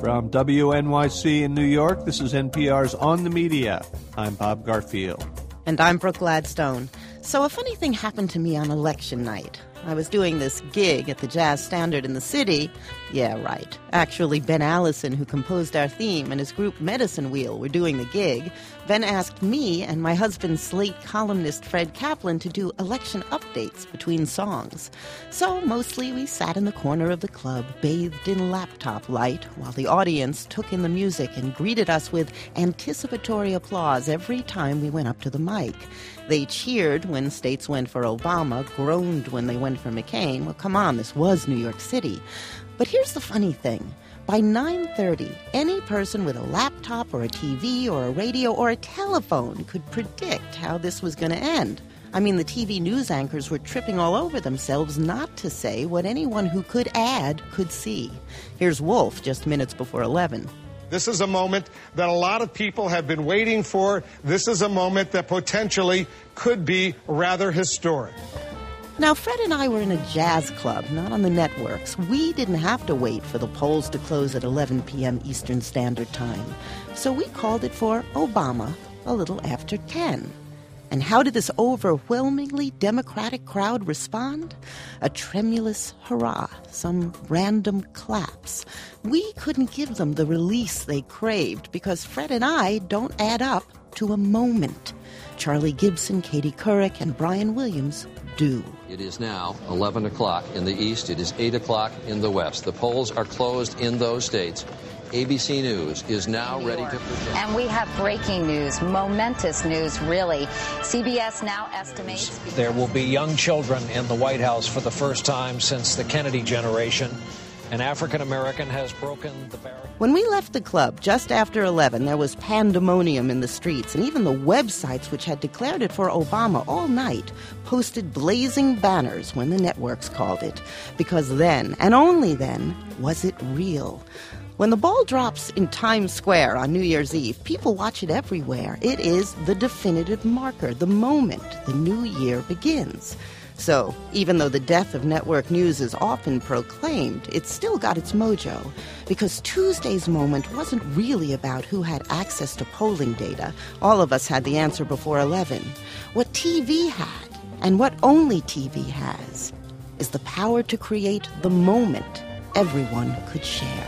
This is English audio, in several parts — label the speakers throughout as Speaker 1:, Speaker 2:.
Speaker 1: From WNYC in New York, this is NPR's On the Media. I'm Bob Garfield.
Speaker 2: And I'm Brooke Gladstone. So a funny thing happened to me on election night. I was doing this gig at the Jazz Standard in the city. Yeah, right. Actually, Ben Allison, who composed our theme, and his group Medicine Wheel were doing the gig. Ben asked me and my husband, Slate columnist Fred Kaplan, to do election updates between songs. So mostly we sat in the corner of the club, bathed in laptop light, while the audience took in the music and greeted us with anticipatory applause every time we went up to the mic. They cheered when states went for Obama, groaned when they went for McCain. Well, come on, this was New York City. But here's the funny thing. By 9:30, any person with a laptop or a TV or a radio or a telephone could predict how this was going to end. I mean, the TV news anchors were tripping all over themselves not to say what anyone who could add could see. Here's Wolf just minutes before 11.
Speaker 3: This is a moment that a lot of people have been waiting for. This is a moment that potentially could be rather historic.
Speaker 2: Now, Fred and I were in a jazz club, not on the networks. We didn't have to wait for the polls to close at 11 p.m. Eastern Standard Time. So we called it for Obama a little after 10. And how did this overwhelmingly Democratic crowd respond? A tremulous hurrah, some random claps. We couldn't give them the release they craved because Fred and I don't add up to a moment. Charlie Gibson, Katie Couric, and Brian Williams do.
Speaker 4: It is now 11 o'clock in the East. It is 8 o'clock in the West. The polls are closed in those states. ABC News is now ready to present.
Speaker 5: And we have breaking news, momentous news, really. CBS now estimates...
Speaker 6: There will be young children in the White House for the first time since the Kennedy generation. An African-American has broken the barrier.
Speaker 2: When we left the club just after 11, there was pandemonium in the streets, and even the websites which had declared it for Obama all night posted blazing banners when the networks called it. Because then, and only then, was it real. When the ball drops in Times Square on New Year's Eve, people watch it everywhere. It is the definitive marker, the moment the new year begins. So, even though the death of network news is often proclaimed, it's still got its mojo. Because Tuesday's moment wasn't really about who had access to polling data. All of us had the answer before 11. What TV had, and what only TV has, is the power to create the moment everyone could share.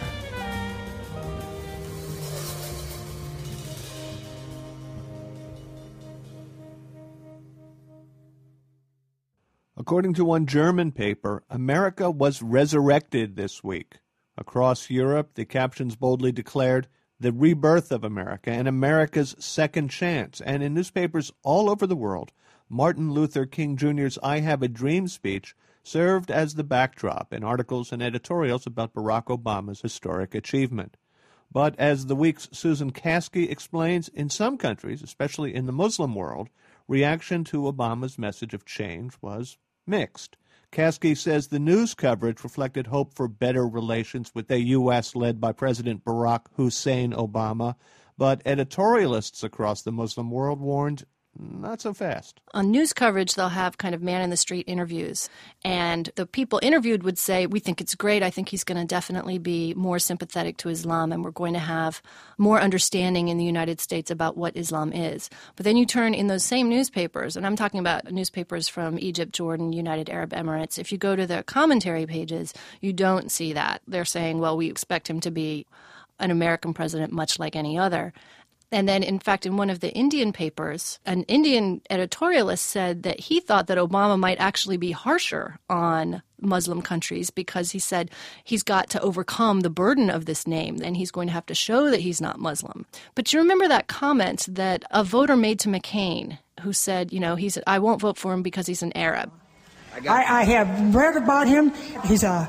Speaker 1: According to one German paper, America was resurrected this week. Across Europe, the captions boldly declared the rebirth of America and America's second chance. And in newspapers all over the world, Martin Luther King Jr.'s I Have a Dream speech served as the backdrop in articles and editorials about Barack Obama's historic achievement. But as the week's Susan Caskey explains, in some countries, especially in the Muslim world, reaction to Obama's message of change was mixed. Caskey says the news coverage reflected hope for better relations with the U.S. led by President Barack Hussein Obama, but editorialists across the Muslim world warned not so fast.
Speaker 7: On news coverage, they'll have kind of man-in-the-street interviews. And the people interviewed would say, we think it's great. I think he's going to definitely be more sympathetic to Islam, and we're going to have more understanding in the United States about what Islam is. But then you turn in those same newspapers, and I'm talking about newspapers from Egypt, Jordan, United Arab Emirates. If you go to the commentary pages, you don't see that. They're saying, well, we expect him to be an American president much like any other. And then, in fact, in one of the Indian papers, an Indian editorialist said that he thought that Obama might actually be harsher on Muslim countries because he said he's got to overcome the burden of this name and he's going to have to show that he's not Muslim. But you remember that comment that a voter made to McCain who said, you know, I won't vote for him because he's an Arab.
Speaker 8: I have read about him. He's an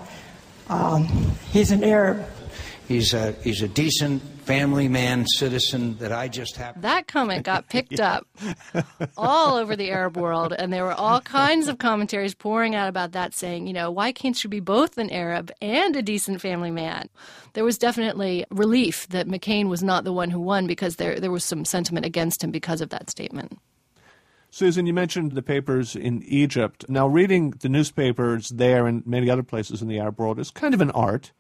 Speaker 8: Arab.
Speaker 9: He's a decent family man, citizen that I just happen.
Speaker 7: That comment got picked up all over the Arab world, and there were all kinds of commentaries pouring out about that saying, you know, why can't you be both an Arab and a decent family man? There was definitely relief that McCain was not the one who won because there was some sentiment against him because of that statement.
Speaker 1: Susan, you mentioned the papers in Egypt. Now, reading the newspapers there and many other places in the Arab world is kind of an art,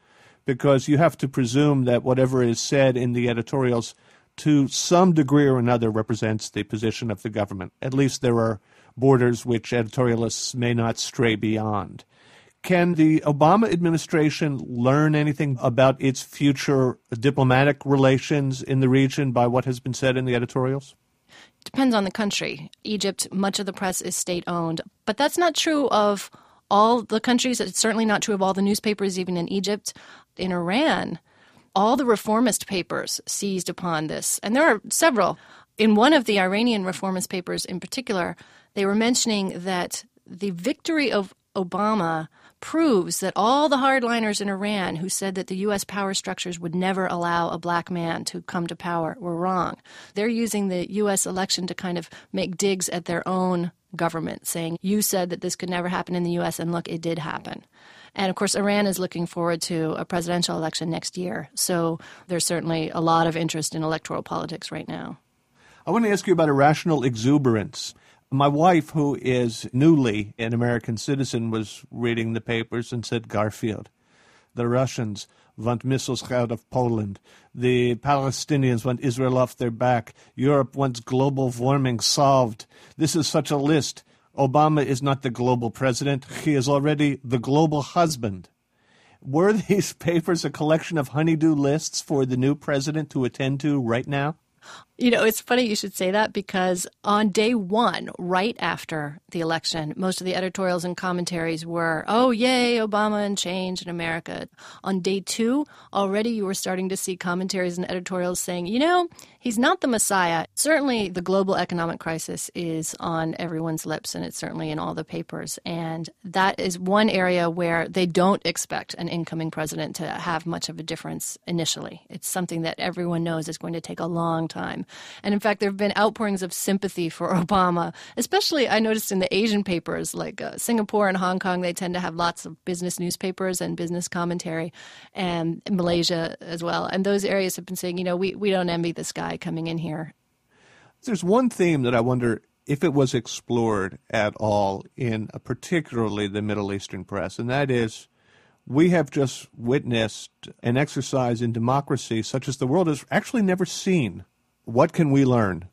Speaker 1: because you have to presume that whatever is said in the editorials to some degree or another represents the position of the government. At least there are borders which editorialists may not stray beyond. Can the Obama administration learn anything about its future diplomatic relations in the region by what has been said in the editorials?
Speaker 7: Depends on the country. Egypt, much of the press is state-owned. But that's not true of all the countries. It's certainly not true of all the newspapers, even in Egypt. In Iran, all the reformist papers seized upon this. And there are several. In one of the Iranian reformist papers in particular, they were mentioning that the victory of Obama proves that all the hardliners in Iran who said that the U.S. power structures would never allow a black man to come to power were wrong. They're using the U.S. election to kind of make digs at their own government, saying, you said that this could never happen in the U.S., and look, it did happen. And, of course, Iran is looking forward to a presidential election next year. So there's certainly a lot of interest in electoral politics right now.
Speaker 1: I want to ask you about irrational exuberance. My wife, who is newly an American citizen, was reading the papers and said, Garfield, the Russians want missiles out of Poland. The Palestinians want Israel off their back. Europe wants global warming solved. This is such a list. Obama is not the global president. He is already the global husband. Were these papers a collection of honeydew lists for the new president to attend to right now?
Speaker 7: You know, it's funny you should say that, because on day one, right after the election, most of the editorials and commentaries were, oh, yay, Obama and change in America. On day two, already you were starting to see commentaries and editorials saying, you know, he's not the Messiah. Certainly the global economic crisis is on everyone's lips, and it's certainly in all the papers. And that is one area where they don't expect an incoming president to have much of a difference initially. It's something that everyone knows is going to take a long time. And in fact, there have been outpourings of sympathy for Obama, especially I noticed in the Asian papers like Singapore and Hong Kong. They tend to have lots of business newspapers and business commentary, and Malaysia as well. And those areas have been saying, you know, we don't envy this guy coming in here.
Speaker 1: There's one theme that I wonder if it was explored at all in particularly the Middle Eastern press, and that is we have just witnessed an exercise in democracy such as the world has actually never seen. What can we learn?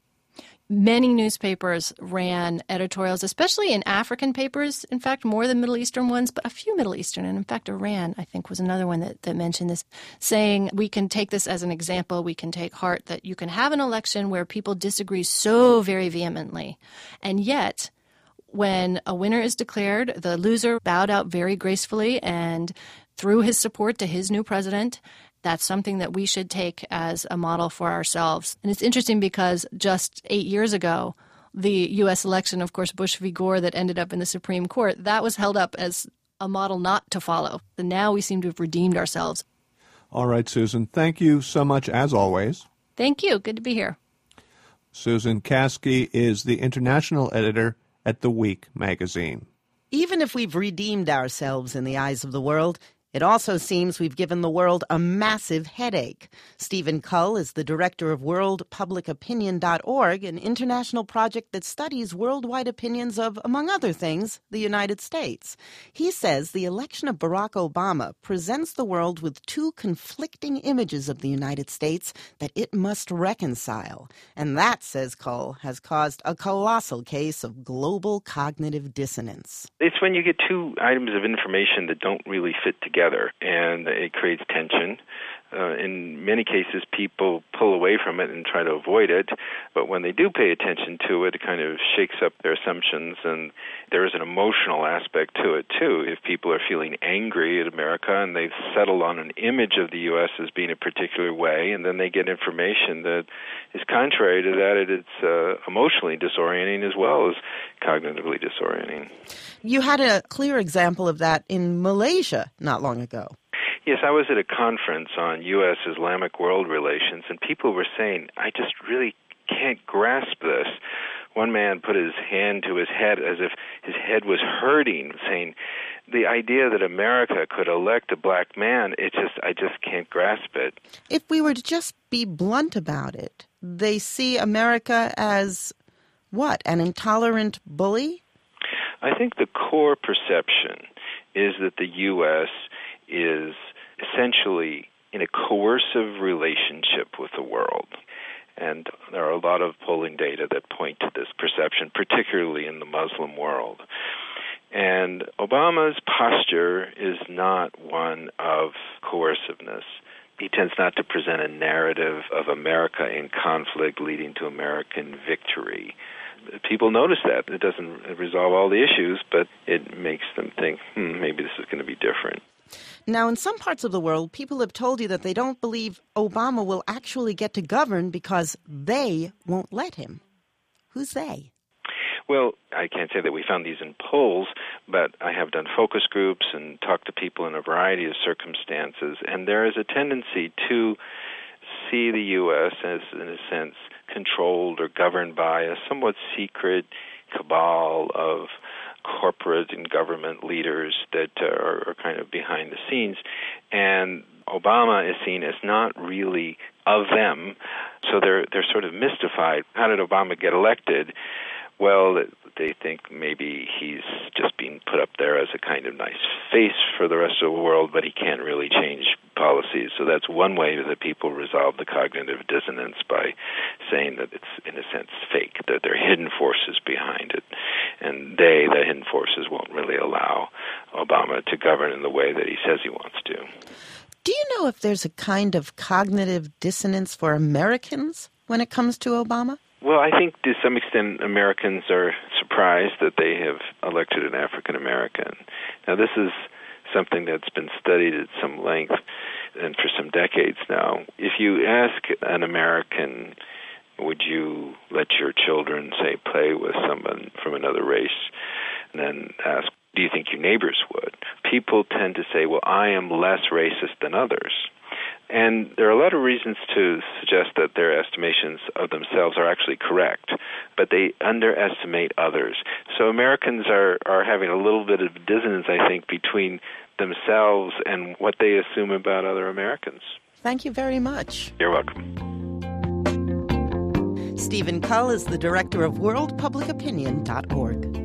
Speaker 7: Many newspapers ran editorials, especially in African papers, in fact, more than Middle Eastern ones, but a few Middle Eastern. And in fact, Iran, I think, was another one that mentioned this, saying we can take this as an example. We can take heart that you can have an election where people disagree so very vehemently. And yet, when a winner is declared, the loser bowed out very gracefully and threw his support to his new president. That's something that we should take as a model for ourselves. And it's interesting because just 8 years ago, the U.S. election, of course, Bush v. Gore that ended up in the Supreme Court, that was held up as a model not to follow. And now we seem to have redeemed ourselves.
Speaker 1: All right, Susan. Thank you so much, as always.
Speaker 7: Thank you. Good to be here.
Speaker 1: Susan Caskey is the international editor at The Week magazine.
Speaker 2: Even if we've redeemed ourselves in the eyes of the world, it also seems we've given the world a massive headache. Stephen Cull is the director of WorldPublicOpinion.org, an international project that studies worldwide opinions of, among other things, the United States. He says the election of Barack Obama presents the world with two conflicting images of the United States that it must reconcile. And that, says Cull, has caused a colossal case of global cognitive dissonance.
Speaker 10: It's when you get two items of information that don't really fit together, and it creates tension. In many cases, people pull away from it and try to avoid it, but when they do pay attention to it, it kind of shakes up their assumptions, and there is an emotional aspect to it, too. If people are feeling angry at America and they've settled on an image of the U.S. as being a particular way, and then they get information that is contrary to that, it's emotionally disorienting as well as cognitively disorienting.
Speaker 2: You had a clear example of that in Malaysia not long ago.
Speaker 10: Yes, I was at a conference on U.S.-Islamic world relations, and people were saying, I just really can't grasp this. One man put his hand to his head as if his head was hurting, saying, the idea that America could elect a black man, I just can't grasp it.
Speaker 2: If we were to just be blunt about it, they see America as, what, an intolerant bully?
Speaker 10: I think the core perception is that the U.S. is essentially in a coercive relationship with the world. And there are a lot of polling data that point to this perception, particularly in the Muslim world. And Obama's posture is not one of coerciveness. He tends not to present a narrative of America in conflict leading to American victory. People notice that. It doesn't resolve all the issues, but it makes them think, maybe this is going to be different.
Speaker 2: Now, in some parts of the world, people have told you that they don't believe Obama will actually get to govern because they won't let him. Who's they?
Speaker 10: Well, I can't say that we found these in polls, but I have done focus groups and talked to people in a variety of circumstances, and there is a tendency to see the U.S. as, in a sense, controlled or governed by a somewhat secret cabal of corporate and government leaders that are kind of behind the scenes. And Obama is seen as not really of them, so they're sort of mystified. How did Obama get elected? Well, they think maybe he's just being put up there as a kind of nice face for the rest of the world, but he can't really change policies. So that's one way that people resolve the cognitive dissonance, by saying that it's, in a sense, fake, that there are hidden forces behind it. And the hidden forces, won't really allow Obama to govern in the way that he says he wants to.
Speaker 2: Do you know if there's a kind of cognitive dissonance for Americans when it comes to Obama?
Speaker 10: Well, I think to some extent Americans are surprised that they have elected an African American. Now, this is something that's been studied at some length and for some decades now. If you ask an American, would you let your children, say, play with someone from another race, and then ask, do you think your neighbors would? People tend to say, well, I am less racist than others. And there are a lot of reasons to suggest that their estimations of themselves are actually correct, but they underestimate others. So Americans are having a little bit of dissonance, I think, between themselves and what they assume about other Americans.
Speaker 2: Thank you very much.
Speaker 10: You're welcome.
Speaker 2: Stephen Cull is the director of worldpublicopinion.org.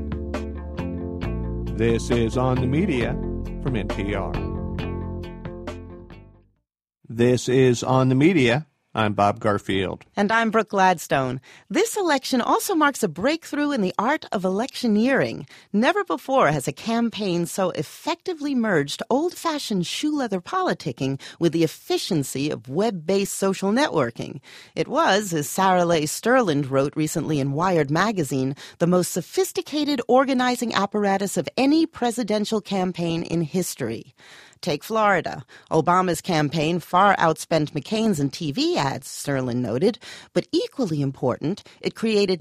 Speaker 1: This is On the Media from NPR. This is On the Media. I'm Bob Garfield.
Speaker 2: And I'm Brooke Gladstone. This election also marks a breakthrough in the art of electioneering. Never before has a campaign so effectively merged old-fashioned shoe-leather politicking with the efficiency of web-based social networking. It was, as Sarah Leigh Sterland wrote recently in Wired magazine, the most sophisticated organizing apparatus of any presidential campaign in history. Take Florida. Obama's campaign far outspent McCain's in TV ads, Sterling noted. But equally important, it created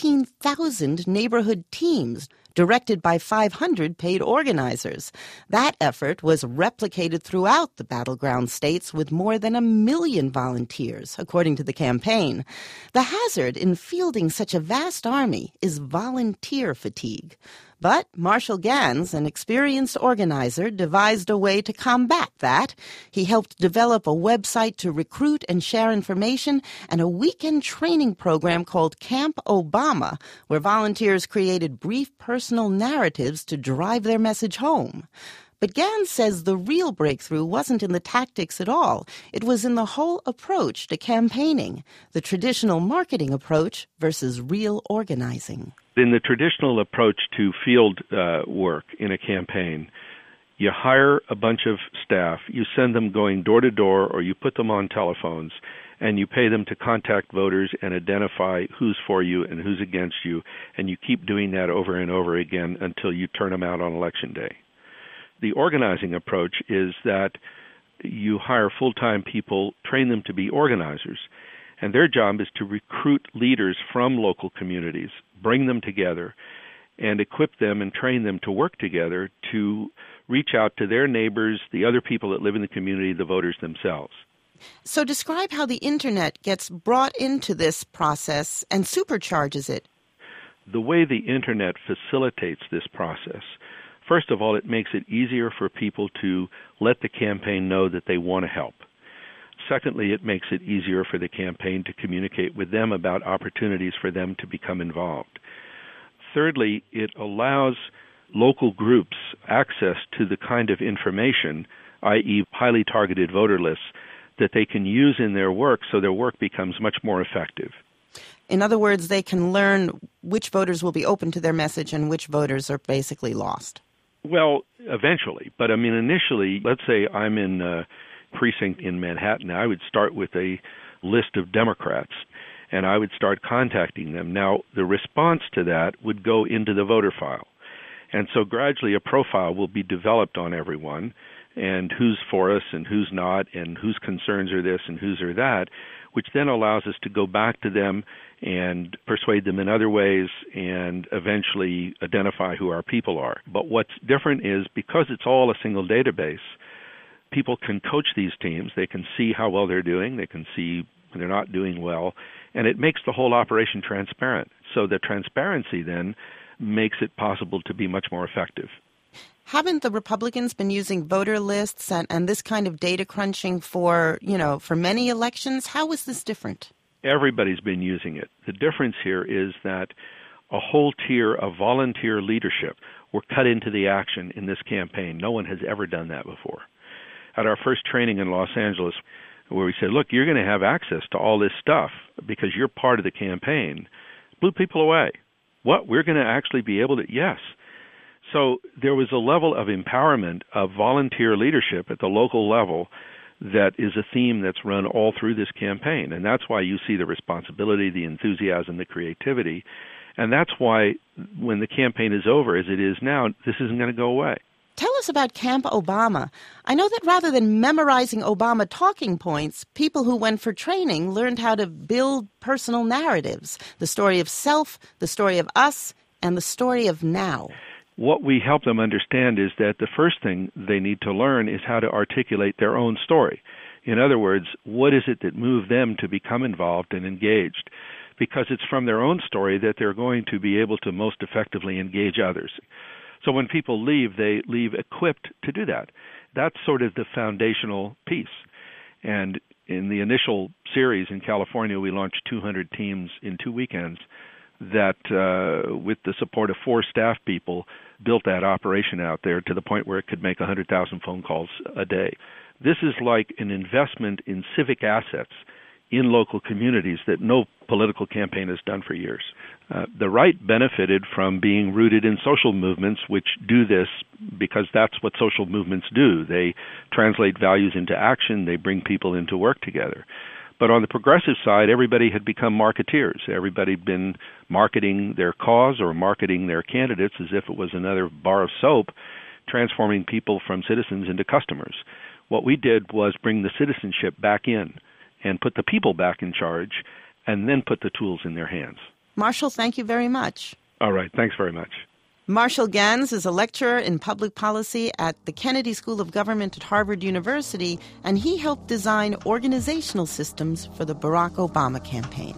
Speaker 2: 19,000 neighborhood teams directed by 500 paid organizers. That effort was replicated throughout the battleground states with more than 1 million volunteers, according to the campaign. The hazard in fielding such a vast army is volunteer fatigue. But Marshall Ganz, an experienced organizer, devised a way to combat that. He helped develop a website to recruit and share information and a weekend training program called Camp Obama, where volunteers created brief personal narratives to drive their message home. But Ganz says the real breakthrough wasn't in the tactics at all. It was in the whole approach to campaigning, the traditional marketing approach versus real organizing.
Speaker 11: In the traditional approach to field work in a campaign, you hire a bunch of staff, you send them going door to door, or you put them on telephones, and you pay them to contact voters and identify who's for you and who's against you, and you keep doing that over and over again until you turn them out on Election Day. The organizing approach is that you hire full-time people, train them to be organizers, and their job is to recruit leaders from local communities, bring them together, and equip them and train them to work together to reach out to their neighbors, the other people that live in the community, the voters themselves.
Speaker 2: So describe how the Internet gets brought into this process and supercharges it.
Speaker 11: The way the Internet facilitates this process, first of all, it makes it easier for people to let the campaign know that they want to help. Secondly, it makes it easier for the campaign to communicate with them about opportunities for them to become involved. Thirdly, it allows local groups access to the kind of information i.e. highly targeted voter lists, that they can use in their work so their work becomes much more effective.
Speaker 2: In other words, they can learn which voters will be open to their message and which voters are basically lost.
Speaker 11: Well, eventually. But, initially, let's say I'm in a precinct in Manhattan. I would start with a list of Democrats, and I would start contacting them. Now, the response to that would go into the voter file. And so gradually a profile will be developed on everyone, and who's for us and who's not, and whose concerns are this and whose are that, which then allows us to go back to them and persuade them in other ways and eventually identify who our people are. But what's different is because it's all a single database, people can coach these teams. They can see how well they're doing. They can see when they're not doing well. And it makes the whole operation transparent. So the transparency then makes it possible to be much more effective.
Speaker 2: Haven't the Republicans been using voter lists and this kind of data crunching for many elections? How is this different?
Speaker 11: Everybody's been using it. The difference here is that a whole tier of volunteer leadership were cut into the action in this campaign. No one has ever done that before. At our first training in Los Angeles, where we said, look, you're going to have access to all this stuff because you're part of the campaign, blew people away. What? We're going to actually be able to? Yes. So there was a level of empowerment of volunteer leadership at the local level that is a theme that's run all through this campaign. And that's why you see the responsibility, the enthusiasm, the creativity. And that's why when the campaign is over, as it is now, this isn't going to go away.
Speaker 2: Tell us about Camp Obama. I know that rather than memorizing Obama talking points, people who went for training learned how to build personal narratives, the story of self, the story of us, and the story of now.
Speaker 11: What we help them understand is that the first thing they need to learn is how to articulate their own story. In other words, what is it that moved them to become involved and engaged? Because it's from their own story that they're going to be able to most effectively engage others. So when people leave, they leave equipped to do that. That's sort of the foundational piece. And in the initial series in California, we launched 200 teams in 2 weekends that, with the support of 4 staff people, built that operation out there to the point where it could make 100,000 phone calls a day. This is like an investment in civic assets in local communities that no political campaign has done for years. The right benefited from being rooted in social movements which do this because that's what social movements do. They translate values into action. They bring people into work together. But on the progressive side, everybody had become marketeers. Everybody had been marketing their cause or marketing their candidates as if it was another bar of soap, transforming people from citizens into customers. What we did was bring the citizenship back in and put the people back in charge and then put the tools in their hands.
Speaker 2: Marshall, thank you very much.
Speaker 11: All right. Thanks very much.
Speaker 2: Marshall Ganz is a lecturer in public policy at the Kennedy School of Government at Harvard University, and he helped design organizational systems for the Barack Obama campaign.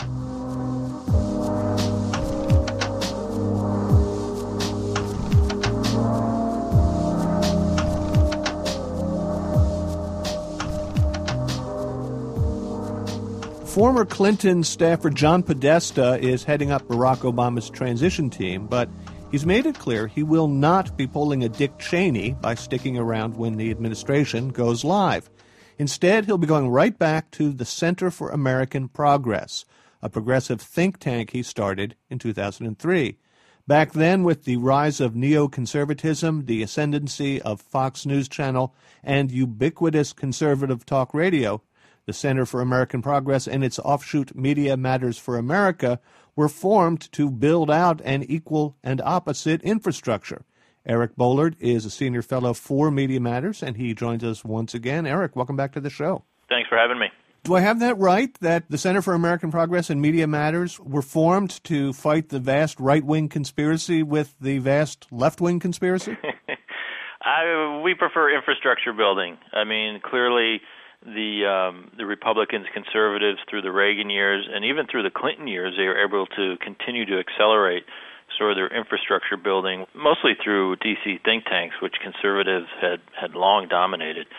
Speaker 1: Former Clinton staffer John Podesta is heading up Barack Obama's transition team, but he's made it clear he will not be pulling a Dick Cheney by sticking around when the administration goes live. Instead, he'll be going right back to the Center for American Progress, a progressive think tank he started in 2003. Back then, with the rise of neoconservatism, the ascendancy of Fox News Channel, and ubiquitous conservative talk radio, the Center for American Progress and its offshoot Media Matters for America were formed to build out an equal and opposite infrastructure. Eric Bollard is a senior fellow for Media Matters, and he joins us once again. Eric, welcome back to the show.
Speaker 12: Thanks for having me.
Speaker 1: Do I have that right, that the Center for American Progress and Media Matters were formed to fight the vast right-wing conspiracy with the vast left-wing conspiracy?
Speaker 12: We prefer infrastructure building. I mean, clearly the Republicans, conservatives through the Reagan years and even through the Clinton years, they were able to continue to accelerate sort of their infrastructure building, mostly through D.C. think tanks, which conservatives had long dominated.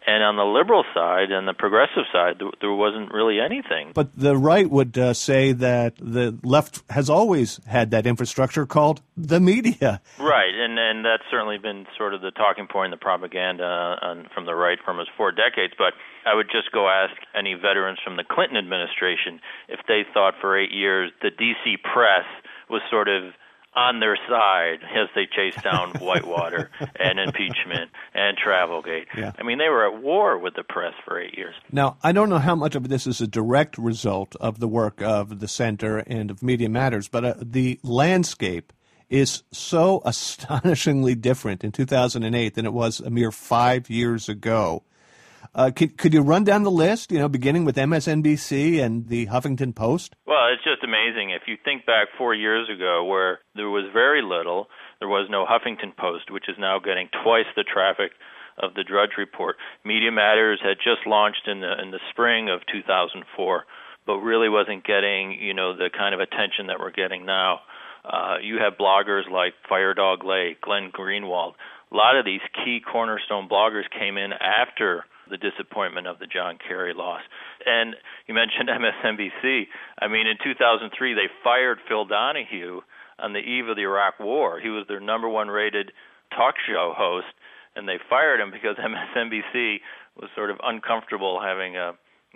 Speaker 12: And on the liberal side and the progressive side, there wasn't really anything.
Speaker 1: But the right would say that the left has always had that infrastructure called the media.
Speaker 12: Right, and that's certainly been sort of the talking point, the propaganda from the right for almost 4 decades. But I would just go ask any veterans from the Clinton administration if they thought for 8 years the D.C. press was sort of on their side as they chased down Whitewater and impeachment and Travelgate.
Speaker 1: Yeah.
Speaker 12: I mean, they were at war with the press for 8 years.
Speaker 1: Now, I don't know how much of this is a direct result of the work of the Center and of Media Matters, but the landscape is so astonishingly different in 2008 than it was a mere 5 years ago. Could you run down the list, beginning with MSNBC and the Huffington Post?
Speaker 12: Well, it's just amazing. If you think back 4 years ago where there was very little, there was no Huffington Post, which is now getting twice the traffic of the Drudge Report. Media Matters had just launched in the spring of 2004, but really wasn't getting, the kind of attention that we're getting now. You have bloggers like Firedog Lake, Glenn Greenwald. A lot of these key cornerstone bloggers came in after the disappointment of the John Kerry loss. And you mentioned MSNBC. I mean, in 2003, they fired Phil Donahue on the eve of the Iraq War. He was their number 1 rated talk show host, and they fired him because MSNBC was sort of uncomfortable having a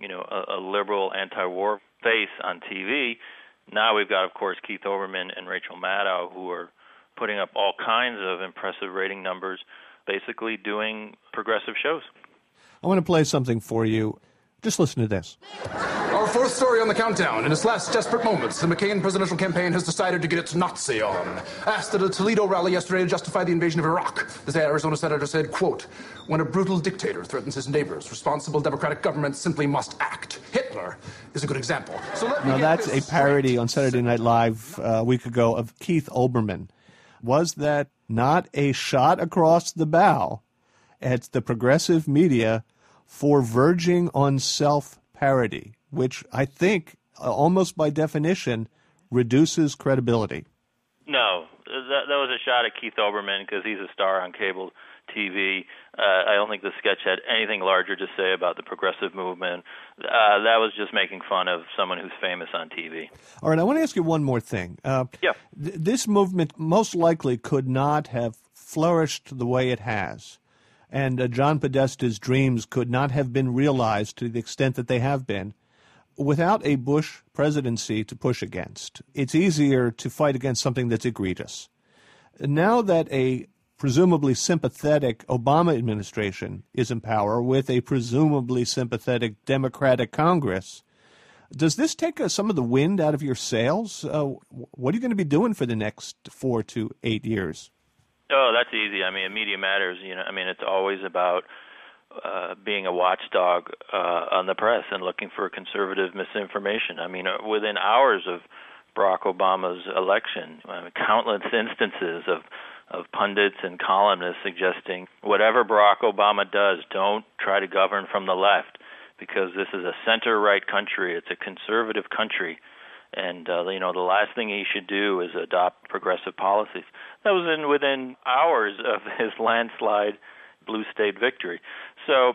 Speaker 12: liberal anti-war face on TV. Now we've got, of course, Keith Olbermann and Rachel Maddow, who are putting up all kinds of impressive rating numbers, basically doing progressive shows.
Speaker 1: I want to play something for you. Just listen to this.
Speaker 13: Our 4th story on the countdown. In its last desperate moments, the McCain presidential campaign has decided to get its Nazi on. Asked at a Toledo rally yesterday to justify the invasion of Iraq, this Arizona senator said, quote, "When a brutal dictator threatens his neighbors, responsible democratic governments simply must act. Hitler is a good example." So
Speaker 1: now that's a parody on Saturday Night Live a week ago of Keith Olbermann. Was that not a shot across the bow at the progressive media for verging on self-parody, which I think, almost by definition, reduces credibility?
Speaker 12: No, that was a shot at Keith Olbermann because he's a star on cable TV. I don't think the sketch had anything larger to say about the progressive movement. That was just making fun of someone who's famous on TV.
Speaker 1: All right, I want to ask you one more thing. This movement most likely could not have flourished the way it has. And John Podesta's dreams could not have been realized to the extent that they have been without a Bush presidency to push against. It's easier to fight against something that's egregious. Now that a presumably sympathetic Obama administration is in power with a presumably sympathetic Democratic Congress, does this take some of the wind out of your sails? What are you going to be doing for the next 4 to 8 years?
Speaker 12: Oh, that's easy. I mean, Media Matters, it's always about being a watchdog on the press and looking for conservative misinformation. I mean, within hours of Barack Obama's election, countless instances of pundits and columnists suggesting whatever Barack Obama does, don't try to govern from the left because this is a center-right country. It's a conservative country. And, the last thing he should do is adopt progressive policies. That was within hours of his landslide blue state victory. So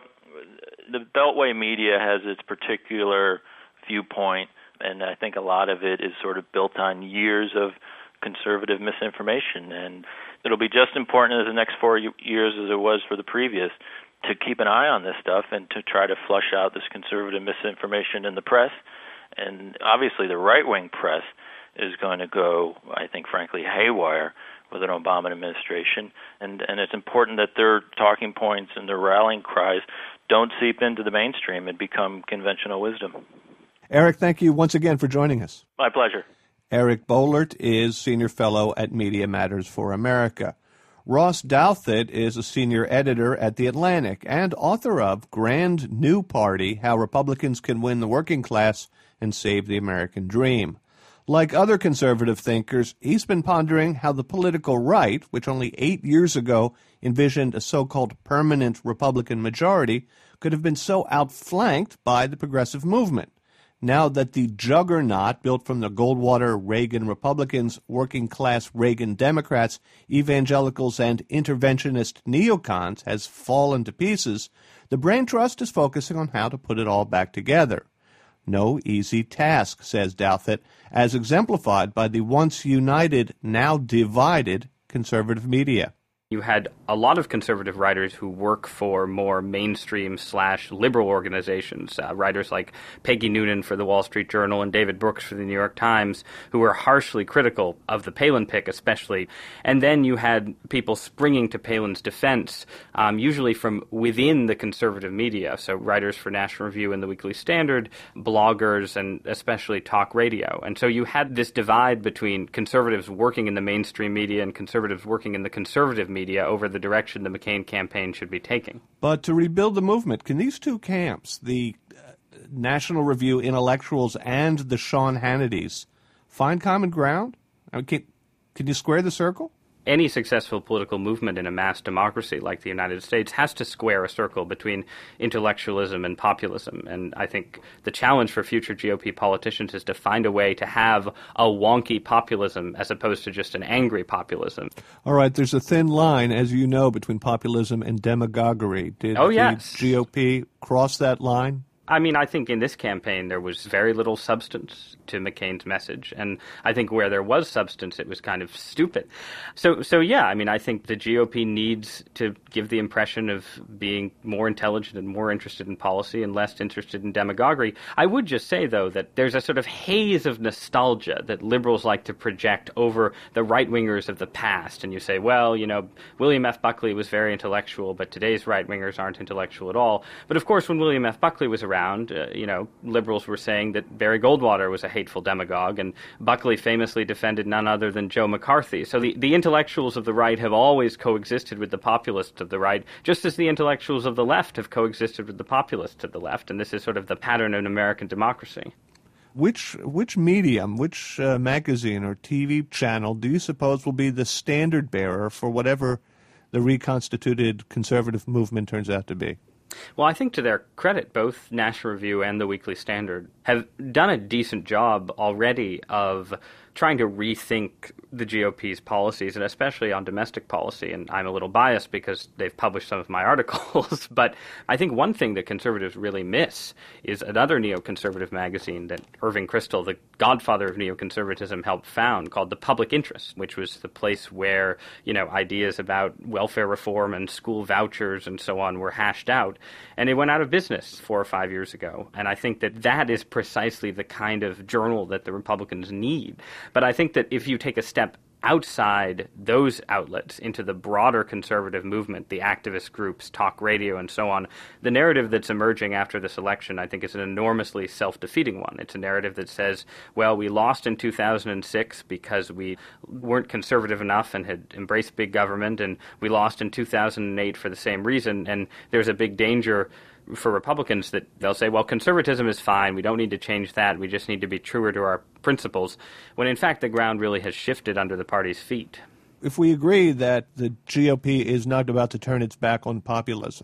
Speaker 12: the Beltway media has its particular viewpoint, and I think a lot of it is sort of built on years of conservative misinformation. And it'll be just important as the next 4 years as it was for the previous to keep an eye on this stuff and to try to flush out this conservative misinformation in the press. And obviously the right-wing press is going to go, I think, frankly, haywire with an Obama administration. And it's important that their talking points and their rallying cries don't seep into the mainstream and become conventional wisdom.
Speaker 1: Eric, thank you once again for joining us.
Speaker 12: My pleasure.
Speaker 1: Eric Boehlert is Senior Fellow at Media Matters for America. Ross Douthat is a senior editor at The Atlantic and author of Grand New Party, How Republicans Can Win the Working Class and Save the American Dream. Like other conservative thinkers, he's been pondering how the political right, which only 8 years ago envisioned a so-called permanent Republican majority, could have been so outflanked by the progressive movement. now that the juggernaut built from the Goldwater Reagan Republicans, working-class Reagan Democrats, evangelicals, and interventionist neocons has fallen to pieces, the Brain Trust is focusing on how to put it all back together. No easy task, says Douthit, as exemplified by the once united, now divided conservative media.
Speaker 14: You had a lot of conservative writers who work for more mainstream/liberal organizations, writers like Peggy Noonan for the Wall Street Journal and David Brooks for the New York Times, who were harshly critical of the Palin pick especially. And then you had people springing to Palin's defense, usually from within the conservative media, so writers for National Review and the Weekly Standard, bloggers, and especially talk radio. And so you had this divide between conservatives working in the mainstream media and conservatives working in the conservative media over the direction the McCain campaign should be taking. But to rebuild the movement, can these two camps, the National Review intellectuals and the Sean Hannitys, find common ground? I mean, can you square the circle? Any successful political movement in a mass democracy like the United States has to square a circle between intellectualism and populism. And I think the challenge for future GOP politicians is to find a way to have a wonky populism as opposed to just an angry populism. All right, there's a thin line, as you know, between populism and demagoguery. Did the GOP cross that line? I mean, I think in this campaign there was very little substance to McCain's message, and I think where there was substance, it was kind of stupid. So yeah, I mean, I think the GOP needs to give the impression of being more intelligent and more interested in policy and less interested in demagoguery. I would just say, though, that there's a sort of haze of nostalgia that liberals like to project over the right-wingers of the past, and you say, well, you know, William F. Buckley was very intellectual, but today's right-wingers aren't intellectual at all. But of course, when William F. Buckley was around, liberals were saying that Barry Goldwater was a hateful demagogue, and Buckley famously defended none other than Joe McCarthy. So the intellectuals of the right have always coexisted with the populists of the right, just as the intellectuals of the left have coexisted with the populists of the left, and this is sort of the pattern in American democracy. Which medium, which magazine or TV channel do you suppose will be the standard bearer for whatever the reconstituted conservative movement turns out to be? Well, I think to their credit, both National Review and the Weekly Standard have done a decent job already of trying to rethink the GOP's policies, and especially on domestic policy. And I'm a little biased because they've published some of my articles, but I think one thing that conservatives really miss is another neoconservative magazine that Irving Kristol, the godfather of neoconservatism, helped found, called The Public Interest, which was the place where, ideas about welfare reform and school vouchers and so on were hashed out. And it went out of business 4 or 5 years ago. And I think that is precisely the kind of journal that the Republicans need. But I think that if you take a step outside those outlets into the broader conservative movement, the activist groups, talk radio, and so on, the narrative that's emerging after this election, I think, is an enormously self-defeating one. It's a narrative that says, well, we lost in 2006 because we weren't conservative enough and had embraced big government, and we lost in 2008 for the same reason, and there's a big danger for Republicans that they'll say, well, conservatism is fine, we don't need to change that, we just need to be truer to our principles, when in fact the ground really has shifted under the party's feet. If we agree that the GOP is not about to turn its back on populism,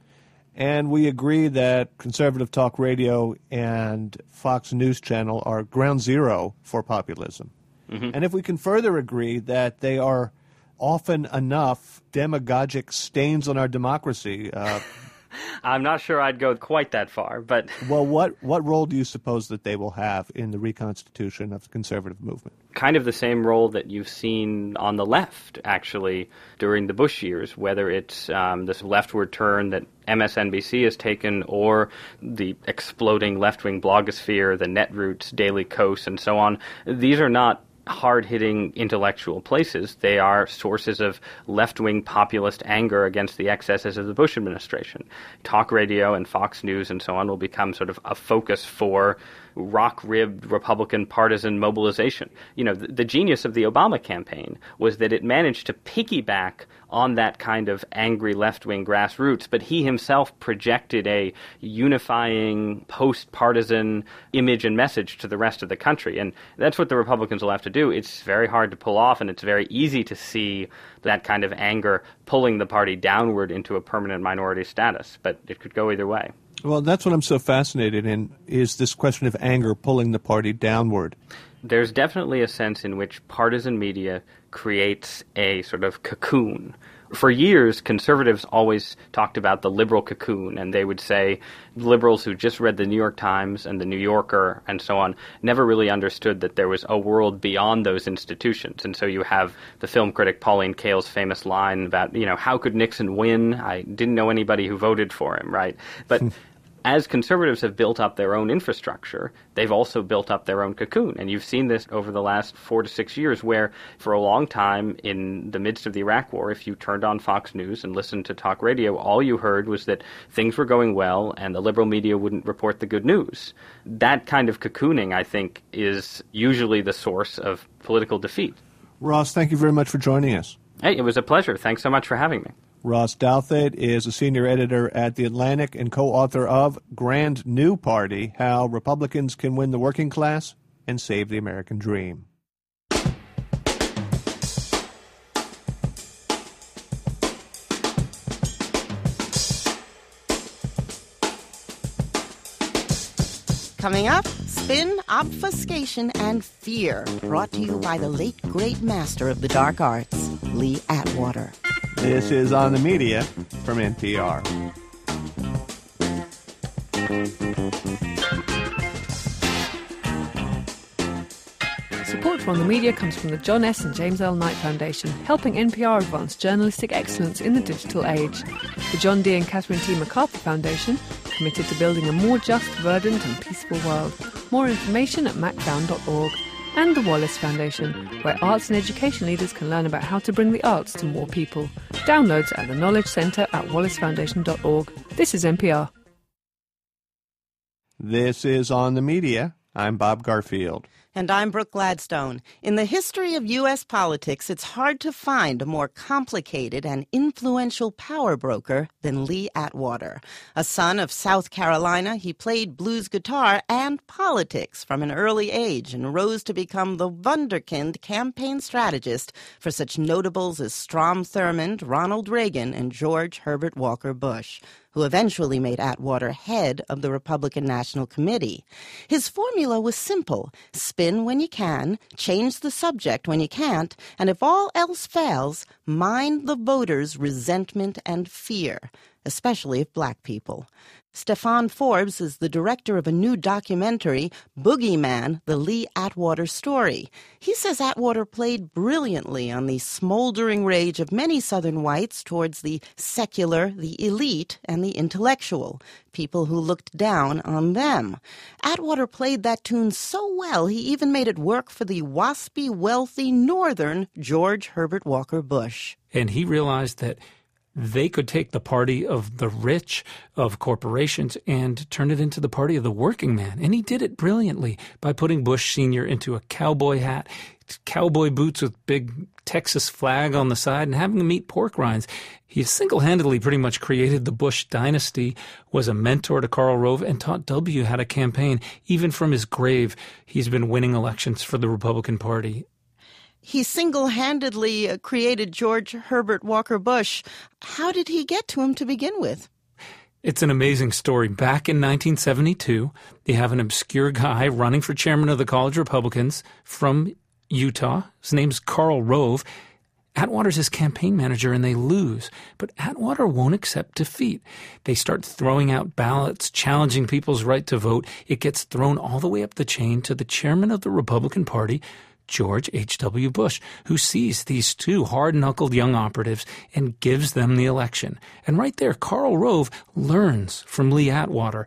Speaker 14: and we agree that conservative talk radio and Fox News Channel are ground zero for populism, and if we can further agree that they are often enough demagogic stains on our democracy, I'm not sure I'd go quite that far, but... Well, what role do you suppose that they will have in the reconstitution of the conservative movement? Kind of the same role that you've seen on the left, actually, during the Bush years, whether it's this leftward turn that MSNBC has taken or the exploding left-wing blogosphere, the Netroots, Daily Kos, and so on. These are not hard-hitting intellectual places. They are sources of left-wing populist anger against the excesses of the Bush administration. Talk radio and Fox News and so on will become sort of a focus for rock-ribbed Republican partisan mobilization. The genius of the Obama campaign was that it managed to piggyback on that kind of angry left-wing grassroots, but he himself projected a unifying post-partisan image and message to the rest of the country. And that's what the Republicans will have to do. It's very hard to pull off, and it's very easy to see that kind of anger pulling the party downward into a permanent minority status, but it could go either way.
Speaker 1: Well, that's what I'm so fascinated in, is this question of anger pulling the party downward.
Speaker 14: There's definitely a sense in which partisan media creates a sort of cocoon. For years, conservatives always talked about the liberal cocoon, and they would say liberals who just read the New York Times and the New Yorker and so on never really understood that there was a world beyond those institutions. And so you have the film critic Pauline Kael's famous line about, how could Nixon win? I didn't know anybody who voted for him, right? But as conservatives have built up their own infrastructure, they've also built up their own cocoon. And you've seen this over the last 4 to 6 years, where for a long time in the midst of the Iraq War, if you turned on Fox News and listened to talk radio, all you heard was that things were going well and the liberal media wouldn't report the good news. That kind of cocooning, I think, is usually the source of political defeat.
Speaker 1: Ross, thank you very much for joining us.
Speaker 14: Hey, it was a pleasure. Thanks so much for having me.
Speaker 1: Ross Douthat is a senior editor at The Atlantic and co-author of Grand New Party, How Republicans Can Win the Working Class and Save the American Dream.
Speaker 2: Coming up, spin, obfuscation, and fear, brought to you by the late great master of the dark arts, Lee Atwater.
Speaker 1: This is On the Media from NPR.
Speaker 15: Support for On the Media comes from the John S. and James L. Knight Foundation, helping NPR advance journalistic excellence in the digital age. The John D. and Catherine T. MacArthur Foundation, committed to building a more just, verdant and peaceful world. More information at macfound.org. And the Wallace Foundation, where arts and education leaders can learn about how to bring the arts to more people. Downloads at the Knowledge Centre at wallacefoundation.org. This is NPR.
Speaker 1: This is On the Media. I'm Bob Garfield.
Speaker 2: And I'm Brooke Gladstone. In the history of U.S. politics, it's hard to find a more complicated and influential power broker than Lee Atwater. A son of South Carolina, he played blues guitar and politics from an early age and rose to become the wunderkind campaign strategist for such notables as Strom Thurmond, Ronald Reagan, and George Herbert Walker Bush, who eventually made Atwater head of the Republican National Committee. His formula was simple: spin when you can, change the subject when you can't, and if all else fails, mind the voters' resentment and fear, especially of black people. Stefan Forbes is the director of a new documentary, Boogeyman, the Lee Atwater Story. He says Atwater played brilliantly on the smoldering rage of many Southern whites towards the secular, the elite, and the intellectual, people who looked down on them. Atwater played that tune so well he even made it work for the waspy, wealthy Northern George Herbert Walker Bush.
Speaker 16: And he realized that they could take the party of the rich, of corporations, and turn it into the party of the working man. And he did it brilliantly by putting Bush Sr. into a cowboy hat, cowboy boots with big Texas flag on the side, and having him eat pork rinds. He single-handedly pretty much created the Bush dynasty, was a mentor to Karl Rove, and taught W how to campaign. Even from his grave, he's been winning elections for the Republican Party.
Speaker 2: He single-handedly created George Herbert Walker Bush. How did he get to him to begin with?
Speaker 16: It's an amazing story. Back in 1972, they have an obscure guy running for chairman of the College Republicans from Utah. His name's Karl Rove. Atwater's his campaign manager, and they lose. But Atwater won't accept defeat. They start throwing out ballots, challenging people's right to vote. It gets thrown all the way up the chain to the chairman of the Republican Party, George H.W. Bush, who sees these two hard-knuckled young operatives and gives them the election. And right there, Karl Rove learns from Lee Atwater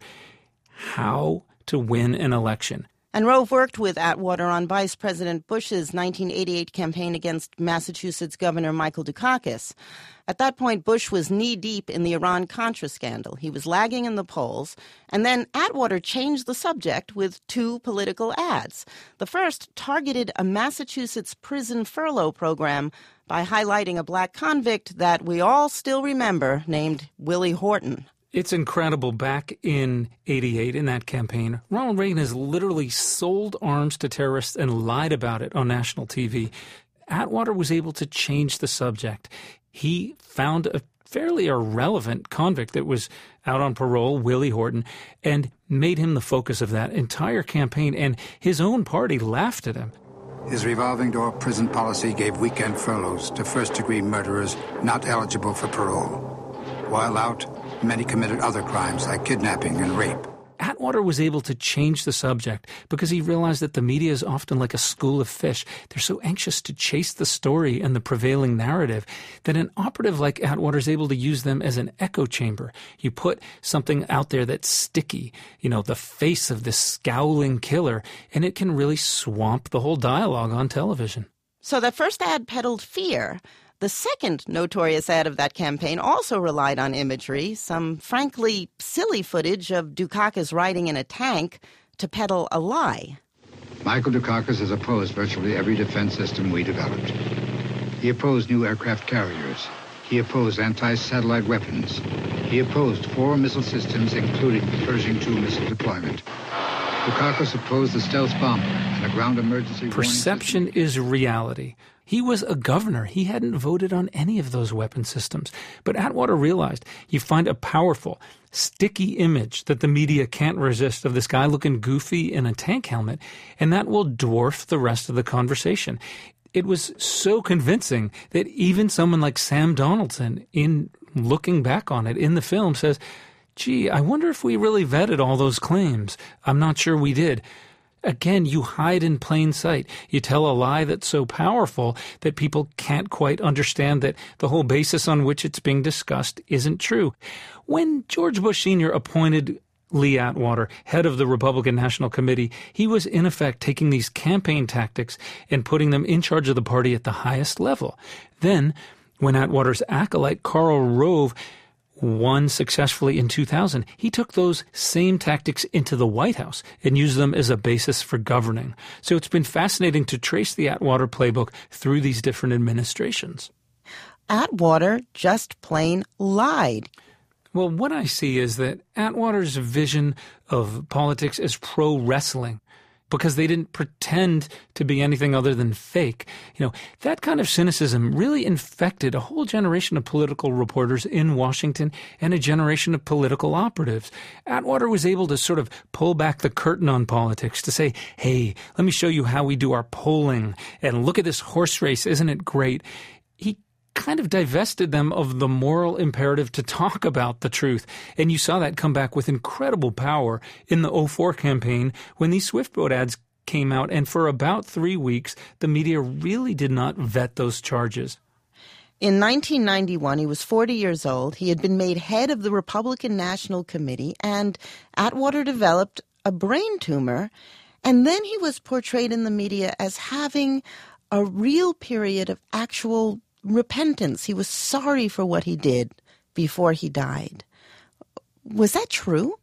Speaker 16: how to win an election.
Speaker 2: And Rove worked with Atwater on Vice President Bush's 1988 campaign against Massachusetts Governor Michael Dukakis. At that point, Bush was knee-deep in the Iran-Contra scandal. He was lagging in the polls. And then Atwater changed the subject with two political ads. The first targeted a Massachusetts prison furlough program by highlighting a black convict that we all still remember named Willie Horton.
Speaker 16: It's incredible. Back in 88, in that campaign, Ronald Reagan has literally sold arms to terrorists and lied about it on national TV. Atwater was able to change the subject. He found a fairly irrelevant convict that was out on parole, Willie Horton, and made him the focus of that entire campaign, and his own party laughed at him.
Speaker 17: His revolving door prison policy gave weekend furloughs to first-degree murderers not eligible for parole. While out, many committed other crimes like kidnapping and rape.
Speaker 16: Atwater was able to change the subject because he realized that the media is often like a school of fish. They're so anxious to chase the story and the prevailing narrative that an operative like Atwater is able to use them as an echo chamber. You put something out there that's sticky, the face of this scowling killer, and it can really swamp the whole dialogue on television.
Speaker 2: So that first ad peddled fear. The second notorious ad of that campaign also relied on imagery, some frankly silly footage of Dukakis riding in a tank to peddle a lie.
Speaker 17: Michael Dukakis has opposed virtually every defense system we developed. He opposed new aircraft carriers. He opposed anti-satellite weapons. He opposed 4 missile systems, including the Pershing II missile deployment. Dukakis opposed the stealth bomber and a ground emergency
Speaker 16: Perception is reality. He was a governor. He hadn't voted on any of those weapon systems. But Atwater realized you find a powerful, sticky image that the media can't resist of this guy looking goofy in a tank helmet, and that will dwarf the rest of the conversation. It was so convincing that even someone like Sam Donaldson, in looking back on it in the film, says, gee, I wonder if we really vetted all those claims. I'm not sure we did. Again, you hide in plain sight. You tell a lie that's so powerful that people can't quite understand that the whole basis on which it's being discussed isn't true. When George Bush Sr. appointed Lee Atwater head of the Republican National Committee, he was in effect taking these campaign tactics and putting them in charge of the party at the highest level. Then, when Atwater's acolyte Karl Rove won successfully in 2000, he took those same tactics into the White House and used them as a basis for governing. So it's been fascinating to trace the Atwater playbook through these different administrations.
Speaker 2: Atwater just plain lied.
Speaker 16: Well, what I see is that Atwater's vision of politics is pro-wrestling, because they didn't pretend to be anything other than fake. That kind of cynicism really infected a whole generation of political reporters in Washington and a generation of political operatives. Atwater was able to sort of pull back the curtain on politics to say, hey, let me show you how we do our polling, and look at this horse race, isn't it great? He kind of divested them of the moral imperative to talk about the truth. And you saw that come back with incredible power in the 2004 campaign when these Swiftboat ads came out. And for about 3 weeks, the media really did not vet those charges.
Speaker 2: In 1991, he was 40 years old. He had been made head of the Republican National Committee, and Atwater developed a brain tumor. And then he was portrayed in the media as having a real period of actual repentance. He was sorry for what he did before he died. Was that true?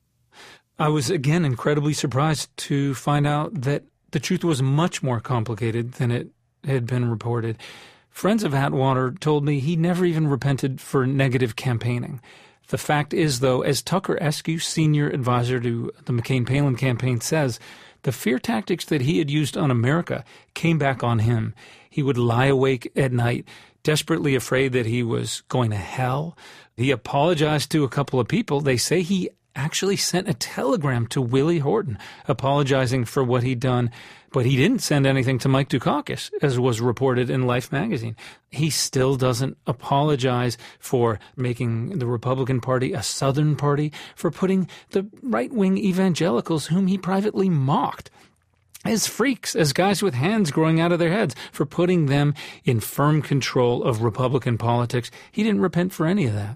Speaker 16: I was, again, incredibly surprised to find out that the truth was much more complicated than it had been reported. Friends of Atwater told me he never even repented for negative campaigning. The fact is, though, as Tucker Askew, senior advisor to the McCain-Palin campaign, says, the fear tactics that he had used on America came back on him. He would lie awake at night, desperately afraid that he was going to hell. He apologized to a couple of people. They say he actually sent a telegram to Willie Horton apologizing for what he'd done, but he didn't send anything to Mike Dukakis, as was reported in Life magazine. He still doesn't apologize for making the Republican Party a Southern party, for putting the right-wing evangelicals, whom he privately mocked, as freaks, as guys with hands growing out of their heads, for putting them in firm control of Republican politics. He didn't repent for any of that.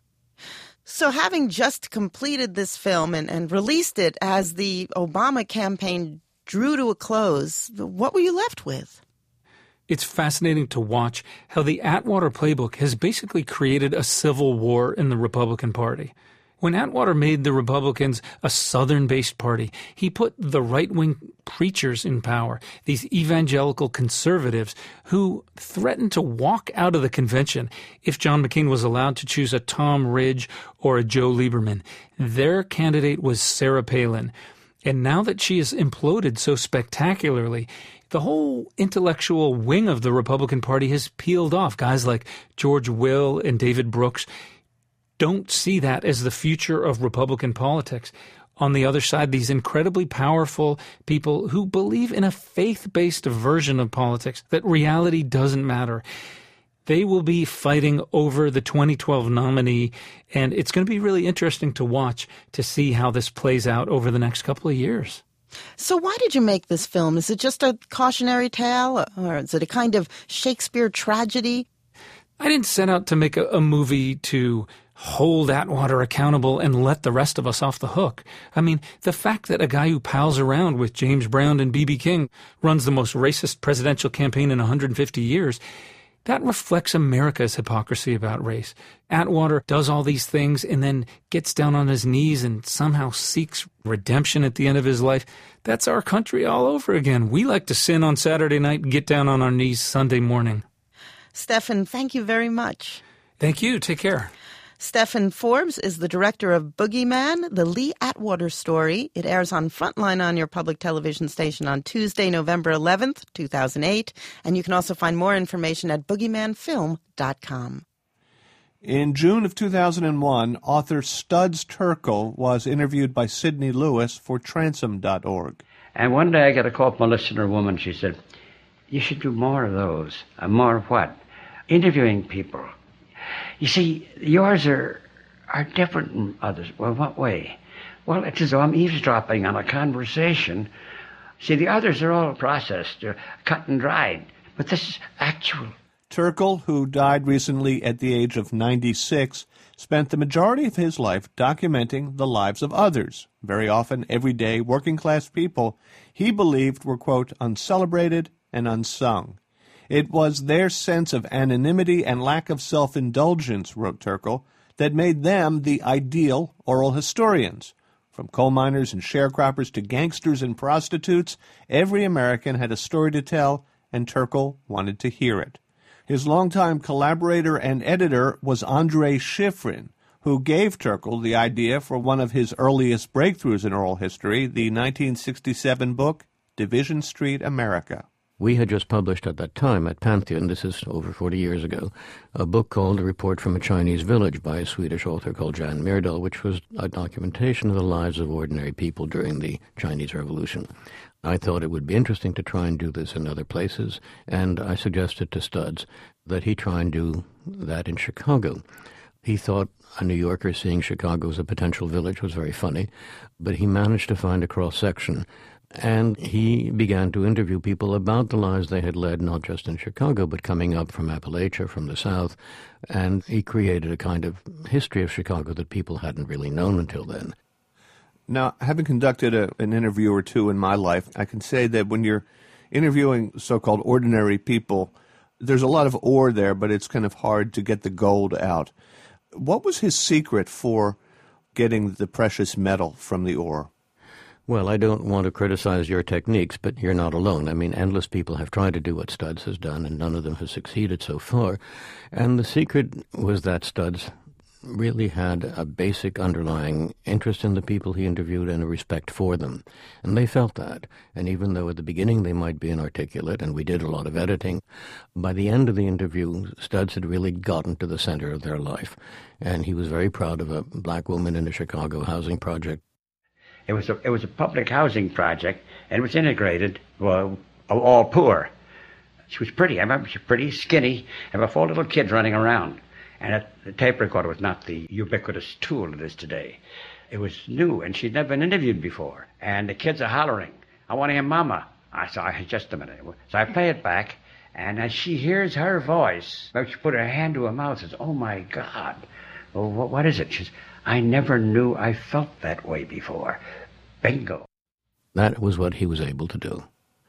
Speaker 2: So having just completed this film and released it as the Obama campaign drew to a close, what were you left with?
Speaker 16: It's fascinating to watch how the Atwater playbook has basically created a civil war in the Republican Party. When Atwater made the Republicans a Southern-based party, he put the right-wing preachers in power, these evangelical conservatives who threatened to walk out of the convention if John McCain was allowed to choose a Tom Ridge or a Joe Lieberman. Their candidate was Sarah Palin. And now that she has imploded so spectacularly, the whole intellectual wing of the Republican Party has peeled off. Guys like George Will and David Brooks. don't see that as the future of Republican politics. On the other side, these incredibly powerful people who believe in a faith-based version of politics, that reality doesn't matter. They will be fighting over the 2012 nominee, and it's going to be really interesting to watch to see how this plays out over the next couple of years.
Speaker 2: So why did you make this film? Is it just a cautionary tale, or is it a kind of Shakespeare tragedy?
Speaker 16: I didn't set out to make a movie to hold Atwater accountable and let the rest of us off the hook. I mean, the fact that a guy who pals around with James Brown and B.B. King runs the most racist presidential campaign in 150 years, that reflects America's hypocrisy about race. Atwater does all these things and then gets down on his knees and somehow seeks redemption at the end of his life. That's our country all over again. We like to sin on Saturday night and get down on our knees Sunday morning.
Speaker 2: Stephan, thank you very much.
Speaker 16: Thank you. Take care.
Speaker 2: Stephan Forbes is the director of Boogeyman, the Lee Atwater story. It airs on Frontline on your public television station on Tuesday, November 11th, 2008. And you can also find more information at boogeymanfilm.com.
Speaker 1: In June of 2001, author Studs Terkel was interviewed by Sidney Lewis for Transom.org.
Speaker 18: And one day I got a call from a listener woman. She said, "You should do more of those." More of what? Interviewing people. You see, yours are different from others. Well, what way? Well, it's as though I'm eavesdropping on a conversation. See, the others are all processed, cut and dried, but this is actual.
Speaker 1: Terkel, who died recently at the age of 96, spent the majority of his life documenting the lives of others, very often everyday working-class people he believed were, quote, uncelebrated and unsung. It was their sense of anonymity and lack of self-indulgence, wrote Terkel, that made them the ideal oral historians. From coal miners and sharecroppers to gangsters and prostitutes, every American had a story to tell, and Terkel wanted to hear it. His longtime collaborator and editor was Andrei Shifrin, who gave Terkel the idea for one of his earliest breakthroughs in oral history, the 1967 book, Division Street, America.
Speaker 19: We had just published at that time at Pantheon, this is over 40 years ago, a book called A Report from a Chinese Village by a Swedish author called Jan Myrdal, which was a documentation of the lives of ordinary people during the Chinese Revolution. I thought it would be interesting to try and do this in other places, and I suggested to Studs that he try and do that in Chicago. He thought a New Yorker seeing Chicago as a potential village was very funny, but he managed to find a cross-section. And he began to interview people about the lives they had led, not just in Chicago, but coming up from Appalachia, from the South. And he created a kind of history of Chicago that people hadn't really known until then.
Speaker 1: Now, having conducted an interview or two in my life, I can say that when you're interviewing so-called ordinary people, there's a lot of ore there, but it's kind of hard to get the gold out. What was his secret for getting the precious metal from the ore?
Speaker 19: Well, I don't want to criticize your techniques, but you're not alone. I mean, endless people have tried to do what Studs has done, and none of them has succeeded so far. And the secret was that Studs really had a basic underlying interest in the people he interviewed and a respect for them. And they felt that. And even though at the beginning they might be inarticulate, and we did a lot of editing, by the end of the interview, Studs had really gotten to the center of their life. And he was very proud of a black woman in a Chicago housing project.
Speaker 18: It was a public housing project, and it was integrated, well, all poor. She was pretty. I remember she was pretty, skinny, and with 4 little kids running around. And the tape recorder was not the ubiquitous tool it is today. It was new, and she'd never been interviewed before. And the kids are hollering, "I want to hear Mama." I said, "Just a minute." So I play it back, and as she hears her voice, she put her hand to her mouth and says, "Oh, my God. Well, what is it?" She says, "I never knew I felt that way before." Bingo.
Speaker 19: That was what he was able to do.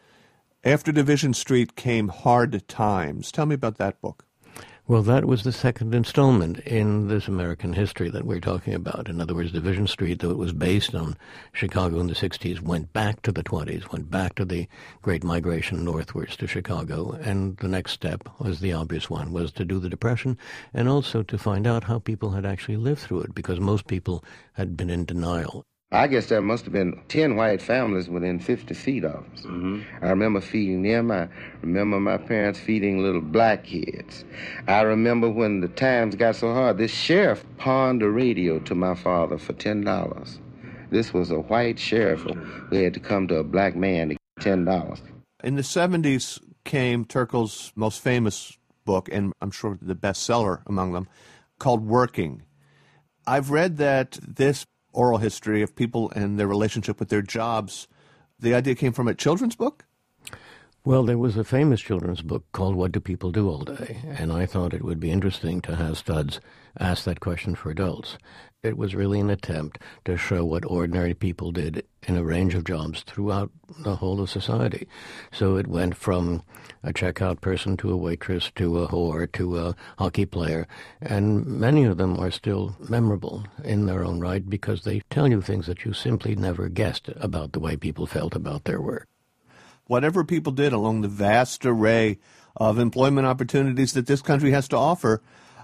Speaker 1: After Division Street came Hard Times. Tell me about that book.
Speaker 19: Well, that was the second installment in this American history that we're talking about. In other words, Division Street, though it was based on Chicago in the 60s, went back to the 20s, went back to the Great Migration northwards to Chicago. And the next step was the obvious one, was to do the Depression and also to find out how people had actually lived through it, because most people had been in denial.
Speaker 20: I guess there must have been 10 white families within 50 feet of us. I remember feeding them. I remember my parents feeding little black kids. I remember when the times got so hard, this sheriff pawned a radio to my father for $10. This was a white sheriff who had to come to a black man to get $10.
Speaker 1: In the 70s came Turkel's most famous book, and I'm sure the bestseller among them, called Working. I've read that this oral history of people and their relationship with their jobs, the idea came from a children's book?
Speaker 19: Well, there was a famous children's book called What Do People Do All Day? And I thought it would be interesting to have Studs ask that question for adults. It was really an attempt to show what ordinary people did in a range of jobs throughout the whole of society. So it went from a checkout person to a waitress to a whore to a hockey player. And many of them are still memorable in their own right because they tell you things that you simply never guessed about the way people felt about their work.
Speaker 1: Whatever people did along the vast array of employment opportunities that this country has to offer,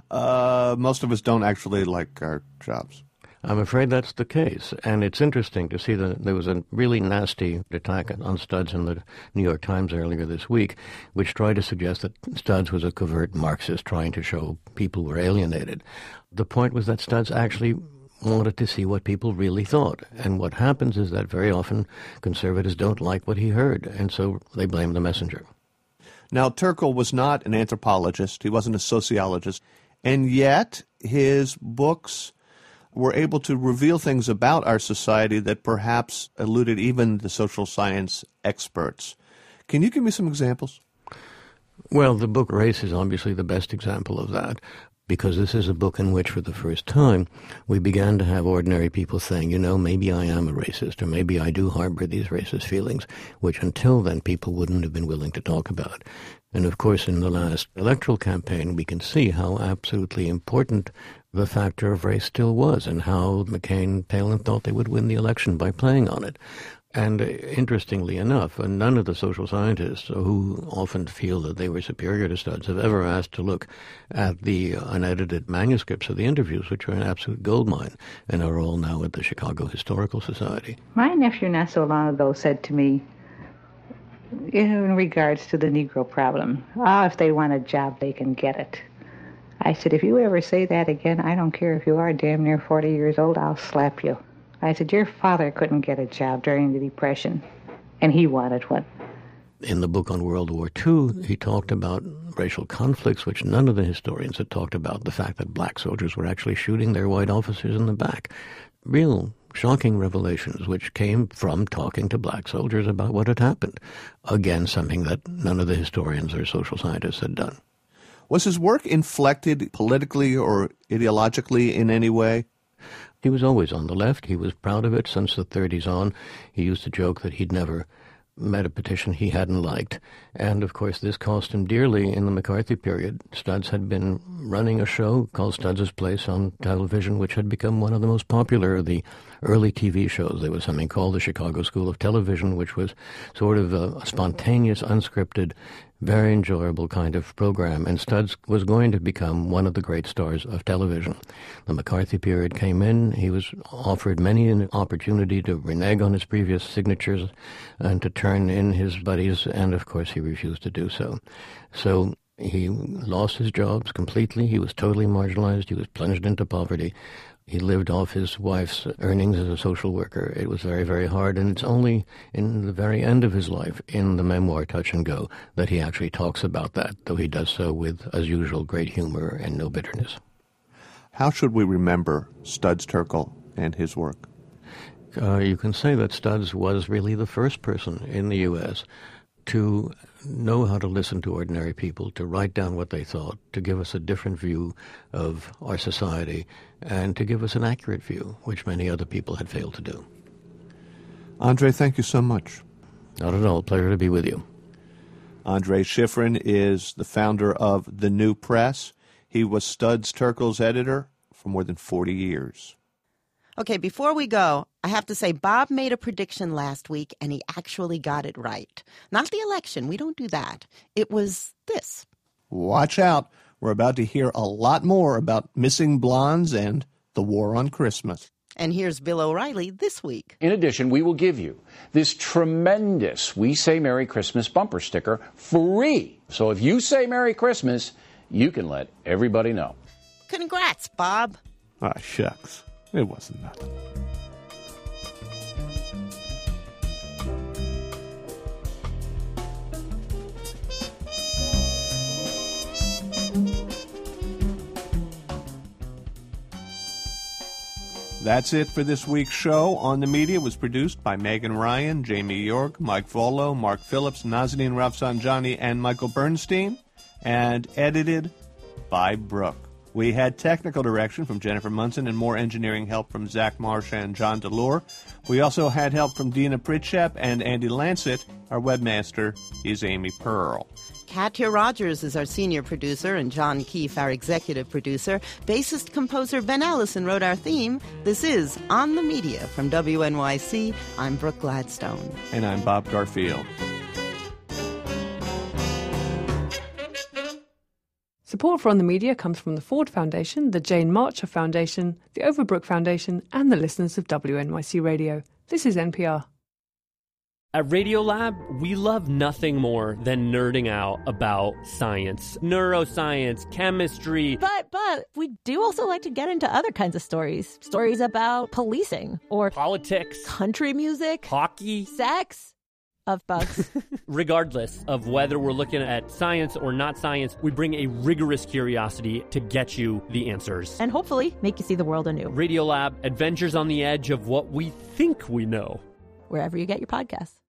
Speaker 1: most of us don't actually like our jobs.
Speaker 19: I'm afraid that's the case. And it's interesting to see that there was a really nasty attack on Studs in the New York Times earlier this week, which tried to suggest that Studs was a covert Marxist trying to show people were alienated. The point was that Studs actually wanted to see what people really thought. And what happens is that very often conservatives don't like what he heard, and so they blame the messenger.
Speaker 1: Now, Turkel was not an anthropologist. He wasn't a sociologist. And yet his books were able to reveal things about our society that perhaps eluded even the social science experts. Can you give me some examples?
Speaker 19: Well, the book Race is obviously the best example of that, because this is a book in which, for the first time, we began to have ordinary people saying, you know, maybe I am a racist, or maybe I do harbor these racist feelings, which until then people wouldn't have been willing to talk about. And of course, in the last electoral campaign, we can see how absolutely important the factor of race still was, and how McCain, Palin thought they would win the election by playing on it. And interestingly enough, none of the social scientists who often feel that they were superior to Studs have ever asked to look at the unedited manuscripts of the interviews, which are an absolute goldmine and are all now at the Chicago Historical Society.
Speaker 21: My nephew not so long ago said to me, in regards to the Negro problem, if they want a job, they can get it. I said, if you ever say that again, I don't care if you are damn near 40 years old, I'll slap you. I said, your father couldn't get a job during the Depression, and he wanted one.
Speaker 19: In the book on World War II, he talked about racial conflicts, which none of the historians had talked about, the fact that black soldiers were actually shooting their white officers in the back. Real shocking revelations which came from talking to black soldiers about what had happened. Again, something that none of the historians or social scientists had done.
Speaker 1: Was his work inflected politically or ideologically in any way?
Speaker 19: He was always on the left. He was proud of it since the 30s on. He used to joke that he'd never met a petition he hadn't liked. And, of course, this cost him dearly in the McCarthy period. Studs had been running a show called Studs' Place on television, which had become one of the most popular of the early TV shows. There was something called the Chicago School of Television, which was sort of a spontaneous, unscripted, very enjoyable kind of program, and Studs was going to become one of the great stars of television. The McCarthy period came in. He was offered many an opportunity to renege on his previous signatures and to turn in his buddies, and of course he refused to do so. So he lost his jobs completely. He was totally marginalized. He was plunged into poverty. He lived off his wife's earnings as a social worker. It was very, very hard, and it's only in the very end of his life, in the memoir Touch and Go, that he actually talks about that, though he does so with, as usual, great humor and no bitterness.
Speaker 1: How should we remember Studs Terkel and his work?
Speaker 19: You can say that Studs was really the first person in the U.S. to know how to listen to ordinary people, to write down what they thought, to give us a different view of our society, and to give us an accurate view, which many other people had failed to do.
Speaker 1: Andre, thank you so much.
Speaker 19: Not at all. Pleasure to be with you.
Speaker 1: Andre Shiffrin is the founder of The New Press. He was Studs Terkel's editor for more than 40 years.
Speaker 2: Okay, before we go, I have to say Bob made a prediction last week, and he actually got it right. Not the election. We don't do that. It was this.
Speaker 1: Watch out. We're about to hear a lot more about missing blondes and the war on Christmas.
Speaker 2: And here's Bill O'Reilly this week.
Speaker 3: In addition, we will give you this tremendous We Say Merry Christmas bumper sticker free. So if you say Merry Christmas, you can let everybody know.
Speaker 2: Congrats, Bob.
Speaker 1: Ah, shucks. It wasn't nothing. That's it for this week's show. On the Media was produced by Megan Ryan, Jamie York, Mike Volo, Mark Phillips, Nazanin Rafsanjani, and Michael Bernstein, and edited by Brooke. We had technical direction from Jennifer Munson and more engineering help from Zach Marsh and John DeLore. We also had help from Dina Pritchett and Andy Lancet. Our webmaster is Amy Pearl.
Speaker 2: Katya Rogers is our senior producer and John Keefe our executive producer. Bassist-composer Ben Allison wrote our theme. This is On the Media from WNYC. I'm Brooke Gladstone.
Speaker 1: And I'm Bob Garfield.
Speaker 15: Support for On the Media comes from the Ford Foundation, the Jane Marcher Foundation, the Overbrook Foundation, and the listeners of WNYC Radio. This is NPR.
Speaker 22: At Radiolab, we love nothing more than nerding out about science, neuroscience, chemistry.
Speaker 23: But we do also like to get into other kinds of stories. Stories about policing or
Speaker 22: politics,
Speaker 23: country music,
Speaker 22: hockey,
Speaker 23: sex. Of bugs.
Speaker 22: Regardless of whether we're looking at science or not science, we bring a rigorous curiosity to get you the answers.
Speaker 23: And hopefully make you see the world anew.
Speaker 22: Radiolab, adventures on the edge of what we think we know.
Speaker 23: Wherever you get your podcasts.